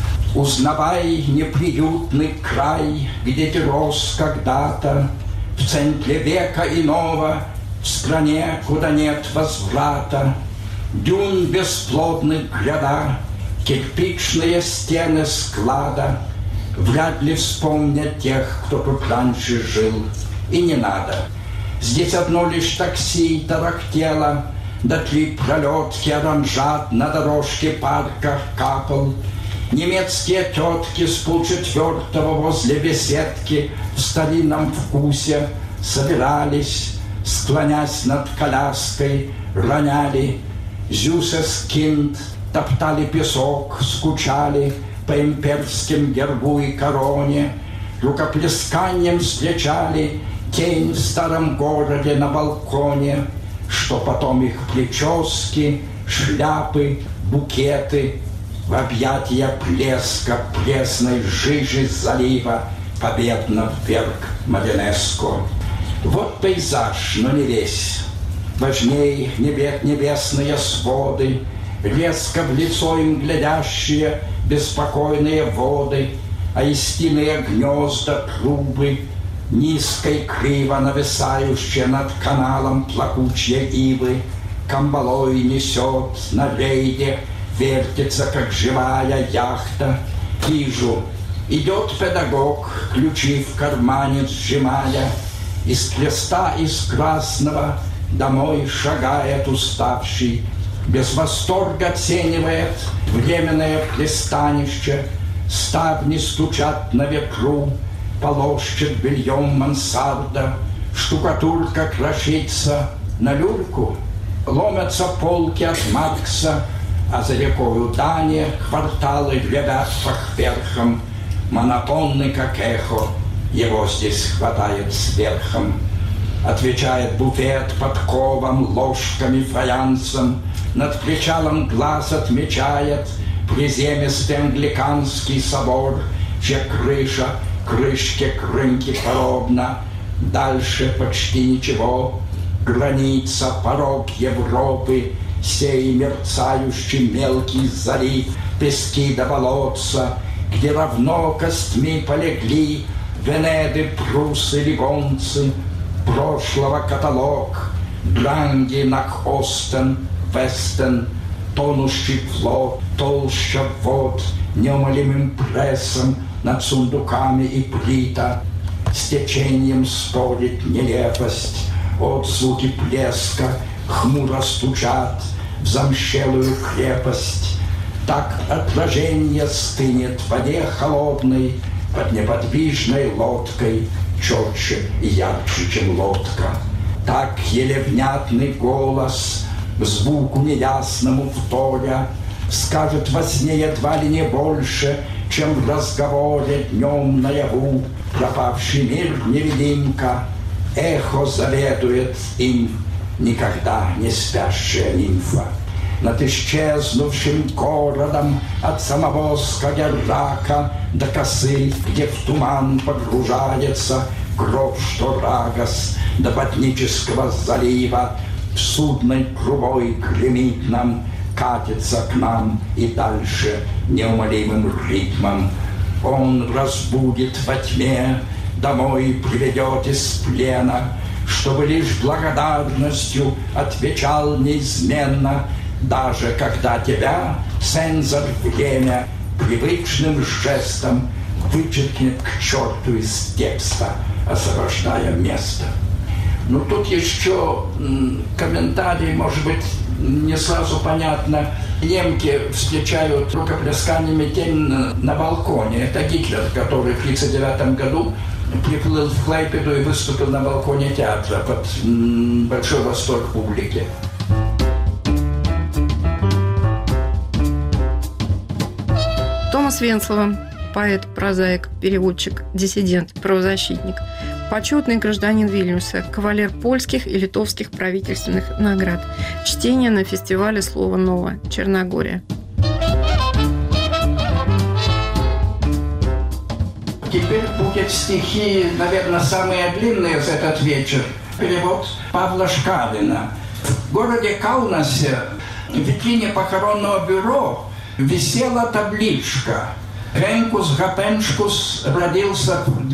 Узнавай неприютный край, где ты рос когда-то, в центре века иного, в стране, куда нет возврата. Дюн бесплодных гряда, кирпичные стены склада вряд ли вспомнят тех, кто тут раньше жил. И не надо. Здесь одно лишь такси тарахтело, да 3 пролетки оранжат на дорожке парка капал. Немецкие тетки с 3:30 возле беседки в старинном вкусе собирались, склонясь над коляской, роняли «Зюсес Кинд», топтали песок, скучали по имперским гербу и короне, рукоплесканием встречали тень в старом городе на балконе, что потом их прически, шляпы, букеты в объятия плеска пресной жижи залива победно вверх Маринеско. Вот пейзаж, но не весь. Важней небесные своды, резко в лицо им глядящие беспокойные воды, а истинные гнезда трубы, низкой криво нависающие над каналом плакучие ивы, камбалой несет на рейде, вертится, как живая яхта. Вижу, идет педагог, ключи в кармане сжимая, из креста, из красного домой шагает уставший, без восторга оценивает временное пристанище, ставни стучат на ветру, полощет бельем мансарда, штукатурка крошится на люльку, ломятся полки от Маркса, а за рекою Дания кварталы ребят фахверхом, монотонный, как эхо, его здесь хватает сверхом. Отвечает буфет подковом, ложками, фаянсом, над причалом глаз отмечает приземистый англиканский собор, чья крыша крышке крынки подобна. Дальше почти ничего, граница, порог Европы, сей мерцающий мелкий залив, пески до болотца, где равно костьми полегли Венеды, прусы, ливонцы, прошлого каталог, Дранги, Нахостен, Вестен, тонущий флот, толща вод, неумолимым прессом над сундуками и плита, с течением спорит нелепость, отзвуки плеска хмуро стучат в замщелую крепость. Так отражение стынет в воде холодной под неподвижной лодкой, четче и ярче, чем лодка. Так еле внятный голос звуку неясному вторя скажет во сне едва ли не больше, чем в разговоре днем наяву. Пропавший мир невидимка, эхо заведует им, никогда не спящая нимфа. Над исчезнувшим городом от самого Скагеррака до косы, где в туман погружается гроб Шторагас, до Ботнического залива в судной трубой гремит нам, катится к нам и дальше неумолимым ритмом. Он разбудит во тьме, домой приведет из плена, чтобы лишь благодарностью отвечал неизменно, даже когда тебя цензор время привычным жестом вычеркнет к черту из текста, освобождая место. Ну, тут еще комментарий, может быть, не сразу понятно. Немки встречают рукоплесканиями тень на балконе. Это Гитлер, который в 1939 году приплыл в Клайпеду и выступил на балконе театра под большой восторг публики. Томас Венслова, поэт, прозаик, переводчик, диссидент, правозащитник, почетный гражданин Вильнюса, кавалер польских и литовских правительственных наград. Чтение на фестивале «Слово ново», Черногория. Теперь будет стихи, наверное, самые длинные за этот вечер. Перевод Павла Шкалина. В городе Каунасе в витрине похоронного бюро висела табличка «Хенкус Гапеншкус родился в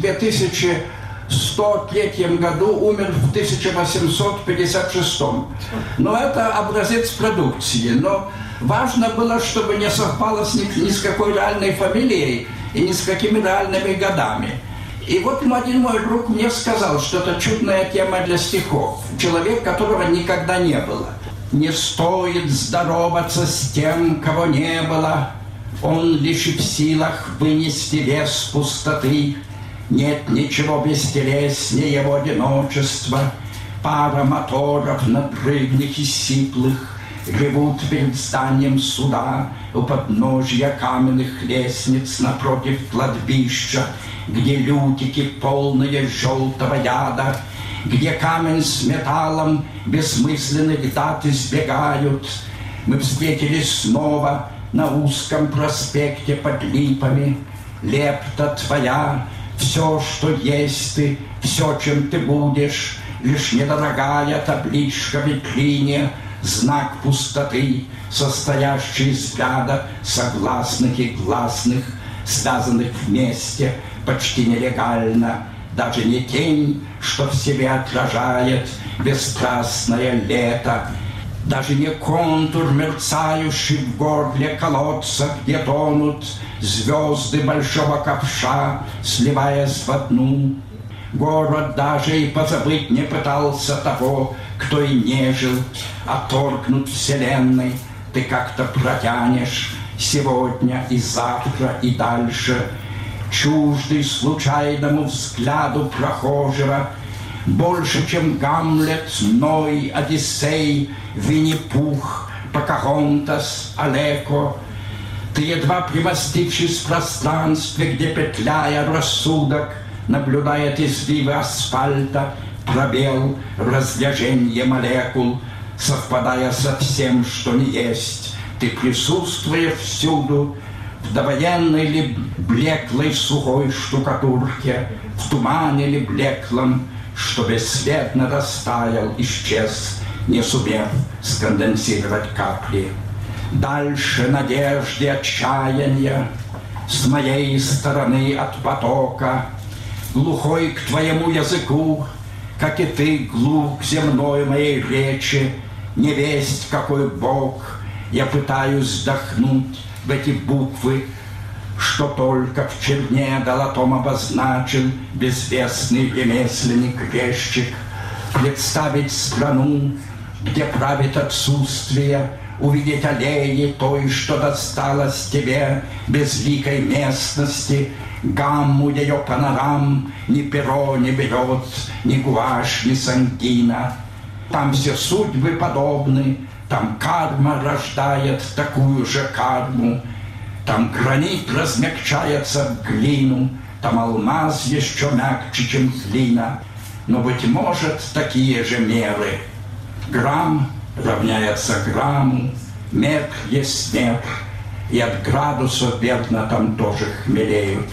2103 году, умер в 1856. Но это образец продукции. Но важно было, чтобы не совпало ни с какой реальной фамилией и ни с какими реальными годами. И вот один мой друг мне сказал, что это чудная тема для стихов. Человек, которого никогда не было. Не стоит здороваться с тем, кого не было. Он лишь в силах вынести вес пустоты. Нет ничего бестелеснее его одиночества. Пара моторов надрывных и сиплых ревут перед зданием суда у подножья каменных лестниц напротив кладбища, где лютики, полные желтого яда, где камень с металлом бессмысленных дат избегают. Мы встретились снова на узком проспекте под липами. Лепта твоя, все, что есть ты, все, чем ты будешь, лишь недорогая табличка в витрине, знак пустоты, состоящий из ряда согласных и гласных, связанных вместе почти нелегально. Даже не тень, что в себе отражает бесстрастное лето, даже не контур, мерцающий в горле колодца, где тонут звезды большого ковша, сливаясь в одну. Город даже и позабыть не пытался того, кто и не жил, отторгнут вселенной. Ты как-то протянешь сегодня и завтра и дальше, чуждый случайному взгляду прохожего, больше, чем Гамлет, Ной, Одиссей, Винни-Пух, Покахонтас, Алеко. Ты, едва примостившись в пространстве, где, петляя рассудок, наблюдает изгибы асфальта, пробел, разлежение молекул, совпадая со всем, что не есть, ты присутствуешь всюду, в довоенной ли блеклой сухой штукатурке, в тумане ли блеклом, что бесследно растаял, исчез, не сумев сконденсировать капли. Дальше надежды, отчаяния, с моей стороны от потока, глухой к твоему языку, как и ты глух к земной моей речи, не весть какой Бог, я пытаюсь вдохнуть в эти буквы, что только в черне долотом обозначил безвестный ремесленник-резчик. Представить страну, где правит отсутствие, увидеть аллеи той, что досталось тебе, безликой местности, гамму ее панорам ни перо не берет, ни гуашь, ни сангина. Там все судьбы подобны, там карма рождает такую же карму, там гранит размягчается в глину, там алмаз еще мягче, чем глина. Но, быть может, такие же меры. Грамм равняется грамму, метр есть метр, и от градусов, верно, там тоже хмелеют.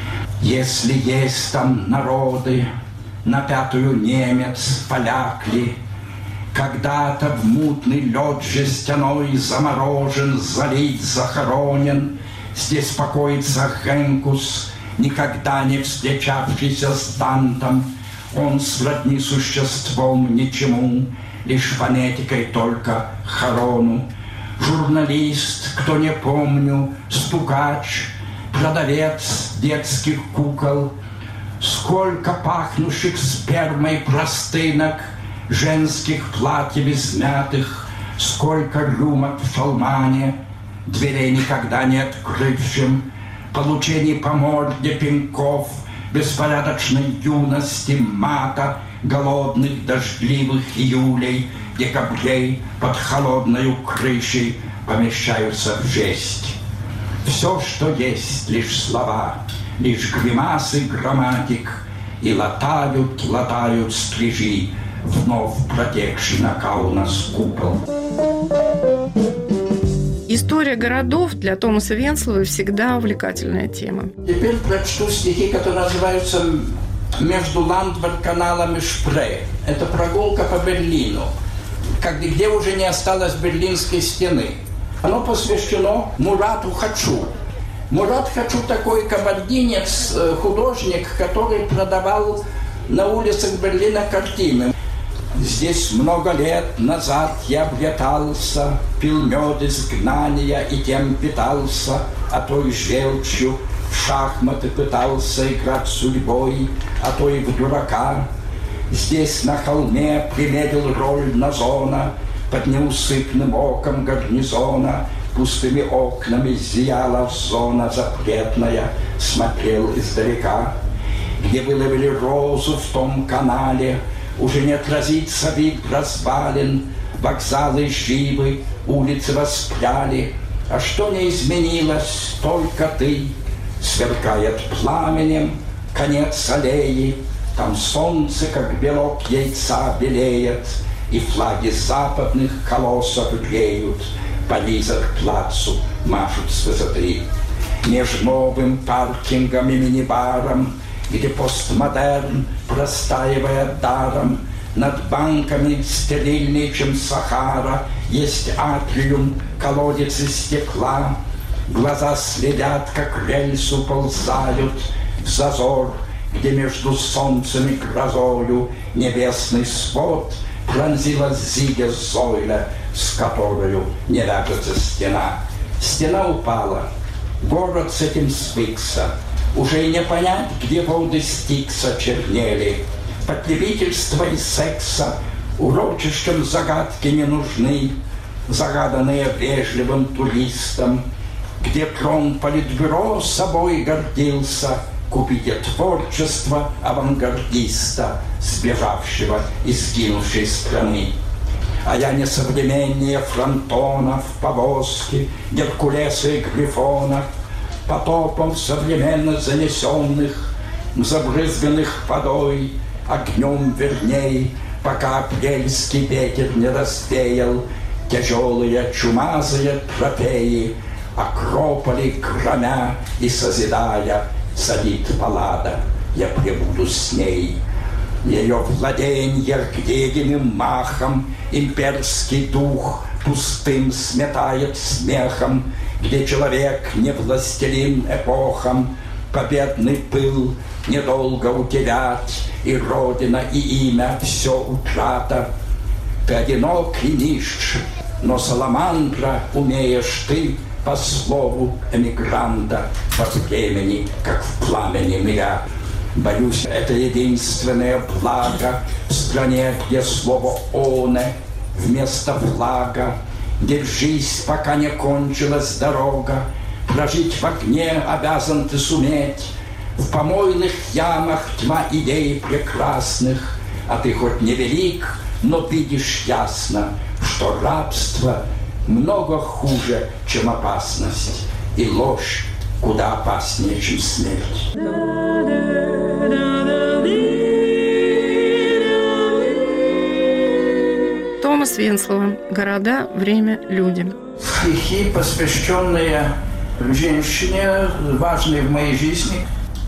Если есть там народы, на пятую немец, поляк ли, когда-то в мутный лед жестяной заморожен, залит, захоронен, здесь покоится Хенкус, никогда не встречавшийся с Дантом, он сродни существом ничему, лишь фонетикой только хорону. Журналист, кто не помню, стукач, продавец детских кукол, сколько пахнущих спермой простынок, женских платьев измятых, сколько рюмок в шалмане, дверей никогда не открывшим, получений по морде пинков, беспорядочной юности, мата, голодных дождливых июлей, декабрей под холодной крышей помещаются в жесть. Все, что есть, лишь слова, лишь гримасы грамматик, и латают стрижи вновь протекший на Каунас купол. История городов для Томаса Венслова всегда увлекательная тема. Теперь прочту стихи, которые называются «Между Ландвард-каналом и Шпрee». Это прогулка по Берлину, где уже не осталось Берлинской стены. Оно посвящено Мурату Хачу. Мурат Хачу такой кабардинец, художник, который продавал на улицах Берлина картины. Здесь много лет назад я обретался, пил мед изгнания и тем питался, а то и желчью в шахматы пытался играть судьбой, а то и в дурака. Здесь на холме примерил роль Назона, под неусыпным оком гарнизона, пустыми окнами зияла зона запретная, смотрел издалека, где выловили розу в том канале, уже не отразится вид развалин, вокзалы живы, улицы воспряли, а что не изменилось, только ты, сверкает пламенем конец аллеи, там солнце, как белок яйца, белеет, и флаги западных колоссов греют, по Лизерплацу машут с высоты. Меж новым паркингом и мини-баром, где постмодерн, простаивая даром, над банками стерильнее, чем Сахара, есть атриум, колодец из стекла. Глаза следят, как рельсу ползают в зазор, где между солнцем и грозою небесный свод пронзила Зиге Зойля, с которою не вяжется стена. Стена упала, город с этим свыкся. Уже и не понять, где воды Стикса чернели. Потребительства и секса урочищем загадки не нужны, загаданные вежливым туристам, где трон политбюро собой гордился, купите творчество авангардиста, сбежавшего и сгинувшей страны. А я не современнее фронтонов, повозки, Геркулеса и Грифона, потопов современно занесенных, забрызганных водой, огнем верней, пока апрельский ветер не развеял тяжелые чумазые тропеи, акрополи громя и созидая, садит Паллада, я пребуду с ней. Ее владенье ргединым махом имперский дух пустым сметает смехом, где человек не властелин эпохам, победный пыл недолго утерять, и родина, и имя все утрата. Ты одинок и нищ, но саламандра умеешь ты по слову эмигранта во времени, как в пламени миря. Боюсь, это единственное благо в стране, где слово «оне» вместо флага. Держись, пока не кончилась дорога, прожить в огне обязан ты суметь. В помойных ямах тьма идей прекрасных, а ты хоть не велик, но видишь ясно, что рабство много хуже, чем опасность, и ложь куда опаснее, чем смерть. Томас Венслова. «Города, время, люди». Стихи, посвященные женщине, важной в моей жизни.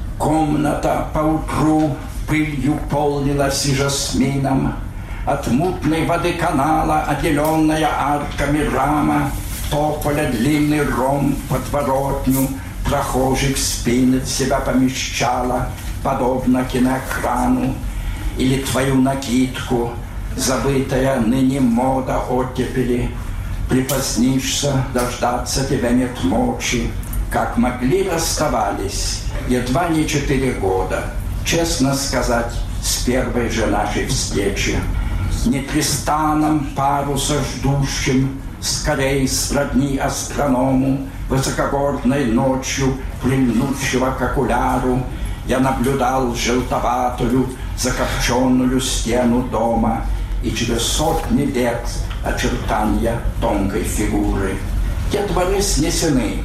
Комната поутру пылью полнилась и жасмином. От мутной воды канала, отделенная арками рама, тополя длинный ром подворотню, прохожих спины в себя помещала, подобно киноэкрану. Или твою накидку, забытая ныне мода оттепели. Припозднишься, дождаться тебя нет мочи. Как могли, расставались, едва не 4 года. Честно сказать, с первой же нашей встречи. Не Тристаном паруса ждущим, скорей сродни астроному, высокогорной ночью, прильнувшего к окуляру, я наблюдал желтоватую, закопченную стену дома и через сотни лет очертания тонкой фигуры. Те дворы снесены,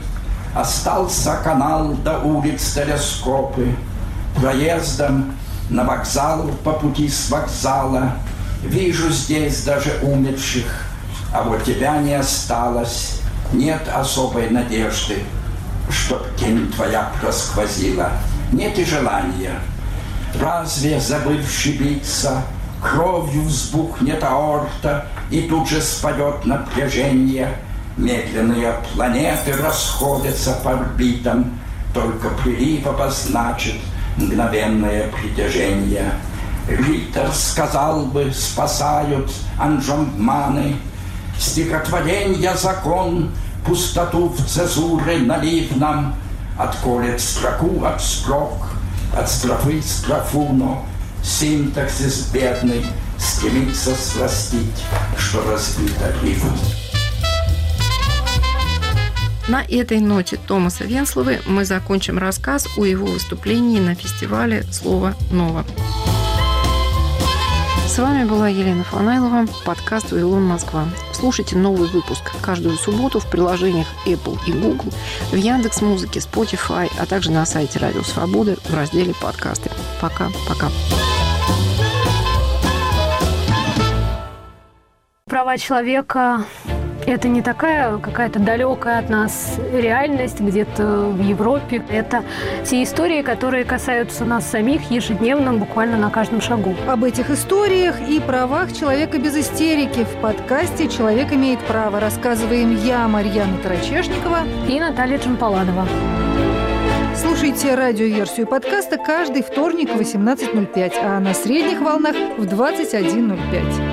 остался канал до улиц телескопы. Проездом на вокзал по пути с вокзала вижу здесь даже умерших, а вот тебя не осталось. Нет особой надежды, чтоб тень твоя просквозила. Нет и желания. Разве, забывши биться, кровью взбухнет аорта, и тут же спадет напряжение? Медленные планеты расходятся по орбитам, только прилив обозначит мгновенное притяжение. Риттер сказал бы, спасают анжомманы. Стихотворенья закон, пустоту в цезуре налив нам, отколет строку от строк, от строфы строфу, но синтаксис бедный стремится срастить, что разбито рифм. На этой ноте Томаса Венсловы мы закончим рассказ о его выступлении на фестивале «Слово ново». С вами была Елена Фанайлова, подкаст «Вавилон, Москва». Слушайте новый выпуск каждую субботу в приложениях Apple и Google, в Яндекс.Музыке, Spotify, а также на сайте Радио Свободы в разделе «Подкасты». Пока-пока. Права человека Это не такая какая-то далекая от нас реальность где-то в Европе. Это те истории, которые касаются нас самих ежедневно, буквально на каждом шагу. Об этих историях и правах человека без истерики в подкасте «Человек имеет право» рассказываем я, Марьяна Тарачешникова и Наталья Джампаладова. Слушайте радиоверсию подкаста каждый вторник в 18:05, а на средних волнах в 21:05.